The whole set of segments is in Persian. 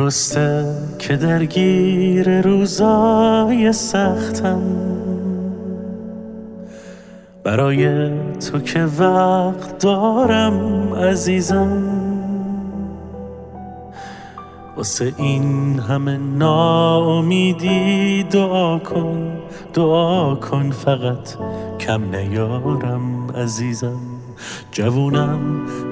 درسته که درگیر روزای سختم، برای تو که وقت دارم عزیزم. واسه این همه ناامیدی دعا کن فقط کم نیارم عزیزم. جوونم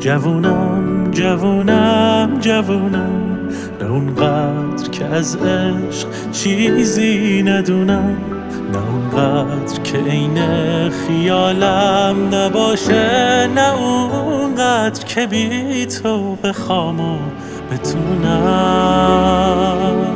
نه اونقدر که از عشق چیزی ندونم، نه اونقدر که عین خیالم نباشه، نه اونقدر که بی تو بخوام و بتونم.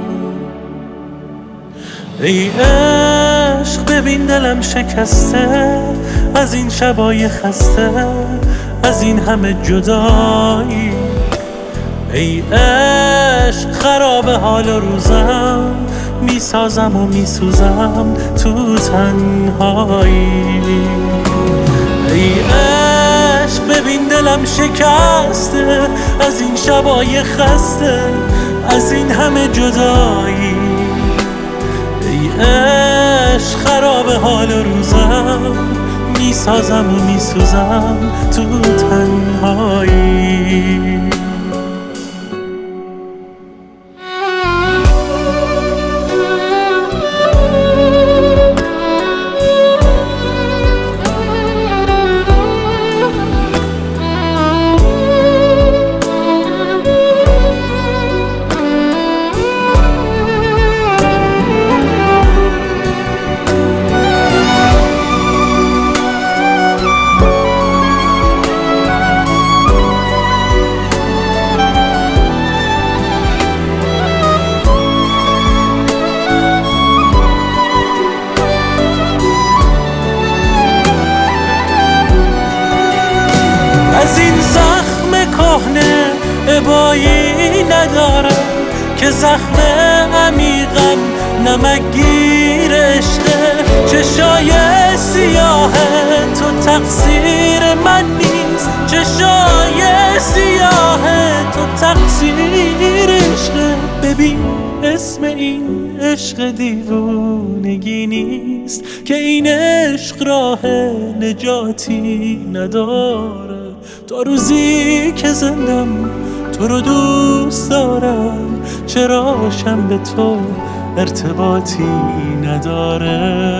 ای عشق ببین دلم شکسته از این شبای خسته، از این همه جدایی. ای عشق خراب حال روزم، میسازم و میسوزم تو تنهایی. ای عشق ببین دلم شکسته از این شبای خسته، از این همه جدایی. ای عشق خراب حال روزم، میسازم و میسوزم تو تنهایی. از این زخم کهنه ابایی ندارم که زخم عمیقم نمکگیر عشقه. چشای سیاه تو تقصیر من نیست، چشای سیاه تو تقصیر عشقه. ببین اسم این عشق دیوونگی نیست که این عشق راه نجاتی نداره. تا روزی که زندم تو رو دوست دارم، چراشم به تو ارتباطی نداره.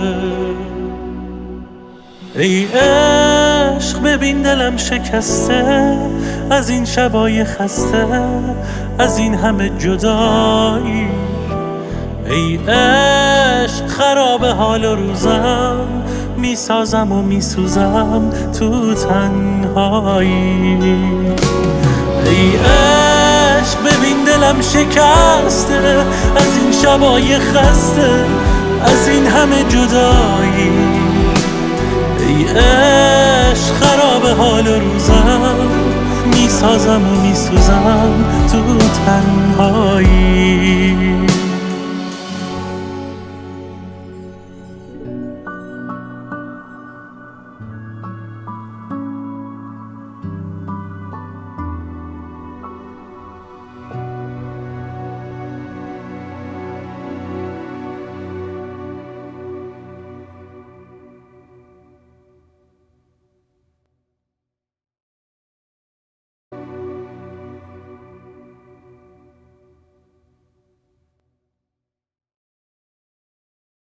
ای عشق ببین دلم شکسته از این شبای خسته، از این همه جدایی. ای عشق خراب حال روزم، میسازم و میسوزم تو تنهایی. ای عشق ببین دلم شکسته از این شبای خسته، از این همه جدایی. ای عشق خراب حال روزم، میسازم و میسوزم تو تنهایی.